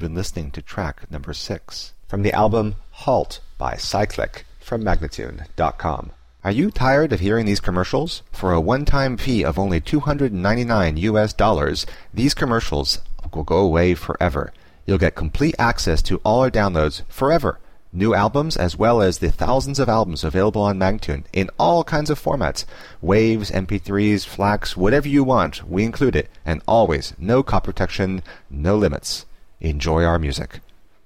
been listening to track number 6. From the album Halt by Cyclic from Magnatune.com. Are you tired of hearing these commercials? For a one-time fee of only $299, these commercials will go away forever. You'll get complete access to all our downloads forever. New albums as well as the thousands of albums available on Magnatune in all kinds of formats. Waves, MP3s, FLACs, whatever you want, we include it. And always, no copy protection, no limits. Enjoy our music.